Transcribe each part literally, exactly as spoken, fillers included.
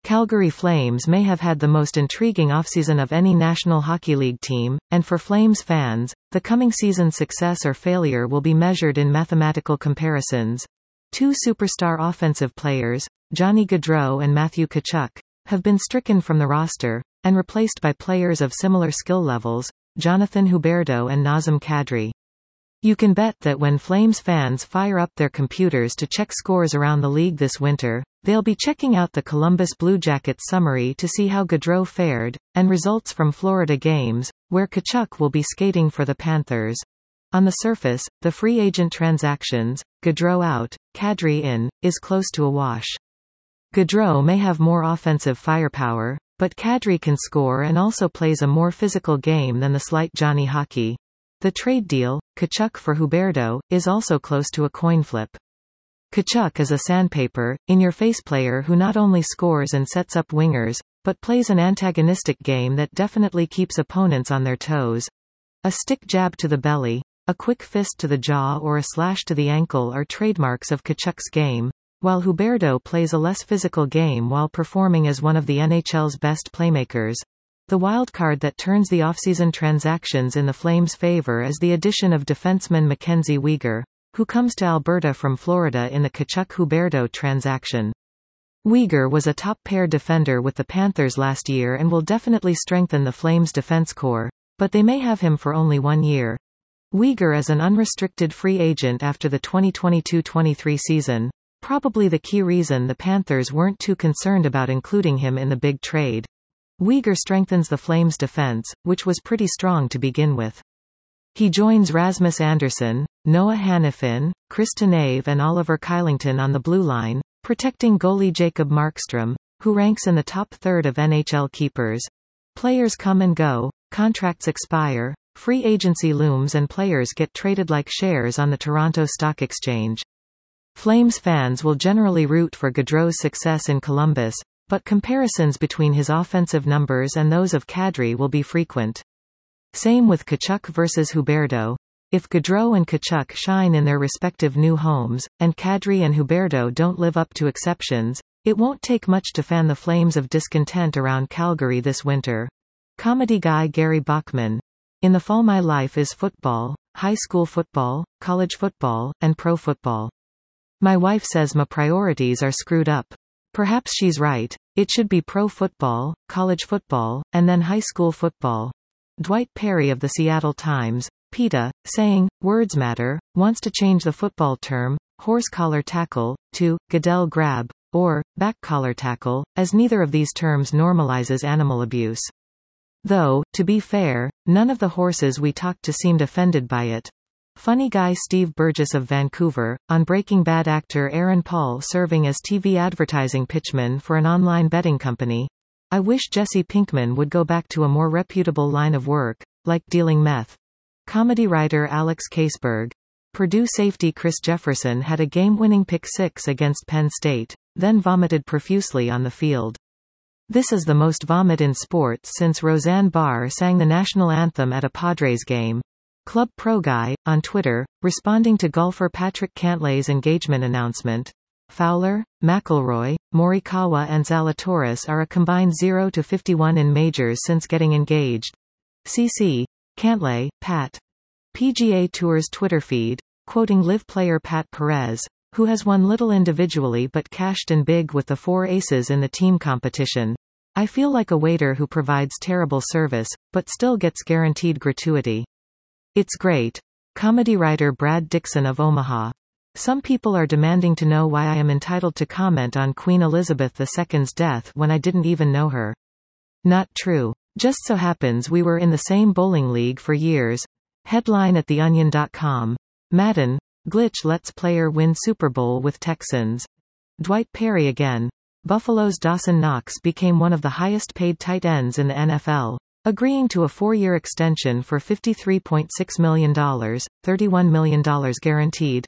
Calgary Flames may have had the most intriguing offseason of any National Hockey League team, and for Flames fans, the coming season's success or failure will be measured in mathematical comparisons. Two superstar offensive players, Johnny Gaudreau and Matthew Tkachuk, have been stricken from the roster, and replaced by players of similar skill levels, Jonathan Huberdeau and Nazem Kadri. You can bet that when Flames fans fire up their computers to check scores around the league this winter, they'll be checking out the Columbus Blue Jackets summary to see how Gaudreau fared, and results from Florida games, where Tkachuk will be skating for the Panthers. On the surface, the free agent transactions, Gaudreau out, Kadri in, is close to a wash. Gaudreau may have more offensive firepower, but Kadri can score and also plays a more physical game than the slight Johnny Hockey. The trade deal, Tkachuk for Huberdeau, is also close to a coin flip. Tkachuk is a sandpaper, in-your-face player who not only scores and sets up wingers, but plays an antagonistic game that definitely keeps opponents on their toes. A stick jab to the belly, a quick fist to the jaw or a slash to the ankle are trademarks of Tkachuk's game, while Huberdeau plays a less physical game while performing as one of the N H L's best playmakers. The wildcard that turns the offseason transactions in the Flames' favor is the addition of defenseman Mackenzie Weegar, who comes to Alberta from Florida in the Tkachuk-Huberdeau transaction. Weegar was a top-pair defender with the Panthers last year and will definitely strengthen the Flames' defense core, but they may have him for only one year. Weegar is an unrestricted free agent after the twenty twenty-two twenty-three season, probably the key reason the Panthers weren't too concerned about including him in the big trade. Weegar strengthens the Flames' defense, which was pretty strong to begin with. He joins Rasmus Andersson, Noah Hanifin, Chris Tanev and Oliver Kylington on the blue line, protecting goalie Jacob Markstrom, who ranks in the top third of N H L keepers. Players come and go, contracts expire, free agency looms and players get traded like shares on the Toronto Stock Exchange. Flames fans will generally root for Gaudreau's success in Columbus, but comparisons between his offensive numbers and those of Kadri will be frequent. Same with Tkachuk versus Huberdeau. If Gaudreau and Tkachuk shine in their respective new homes, and Kadri and Huberdeau don't live up to exceptions, it won't take much to fan the flames of discontent around Calgary this winter. Comedy guy Gary Bachman. In the fall my life is football, high school football, college football, and pro football. My wife says my priorities are screwed up. Perhaps she's right. It should be pro football, college football, and then high school football. Dwight Perry of the Seattle Times, PETA, saying, words matter, wants to change the football term, horse collar tackle, to, Goodell grab, or, back collar tackle, as neither of these terms normalizes animal abuse. Though, to be fair, none of the horses we talked to seemed offended by it. Funny guy Steve Burgess of Vancouver, on Breaking Bad actor Aaron Paul serving as T V advertising pitchman for an online betting company. I wish Jesse Pinkman would go back to a more reputable line of work, like dealing meth. Comedy writer Alex Caseberg. Purdue safety Chris Jefferson had a game-winning pick six against Penn State, then vomited profusely on the field. This is the most vomit in sports since Roseanne Barr sang the national anthem at a Padres game. Club Pro Guy, on Twitter, responding to golfer Patrick Cantlay's engagement announcement. Fowler, McIlroy, Morikawa and Zalatoris are a combined zero to fifty-one in majors since getting engaged. C C. Cantlay, Pat. P G A Tour's Twitter feed, quoting live player Pat Perez, who has won little individually but cashed in big with the four aces in the team competition. I feel like a waiter who provides terrible service, but still gets guaranteed gratuity. It's great. Comedy writer Brad Dixon of Omaha. Some people are demanding to know why I am entitled to comment on Queen Elizabeth the Second's death when I didn't even know her. Not true. Just so happens we were in the same bowling league for years. Headline at the onion dot com. Madden, glitch lets player win Super Bowl with Texans. Dwight Perry again. Buffalo's Dawson Knox became one of the highest paid tight ends in the N F L. Agreeing to a four-year extension for fifty-three point six million dollars, thirty-one million dollars guaranteed.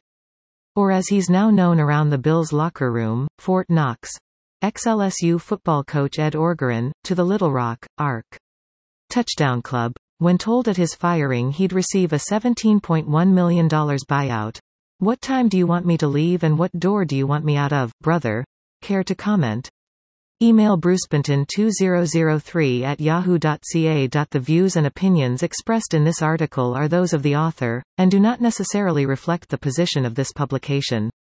Or as he's now known around the Bills' locker room, Fort Knox. Ex-L S U football coach Ed Orgeron, to the Little Rock, Ark. Touchdown Club. When told at his firing he'd receive a seventeen point one million dollars buyout. What time do you want me to leave and what door do you want me out of, brother? Care to comment? Email brucebenton two thousand three at yahoo dot c a. The views and opinions expressed in this article are those of the author, and do not necessarily reflect the position of this publication.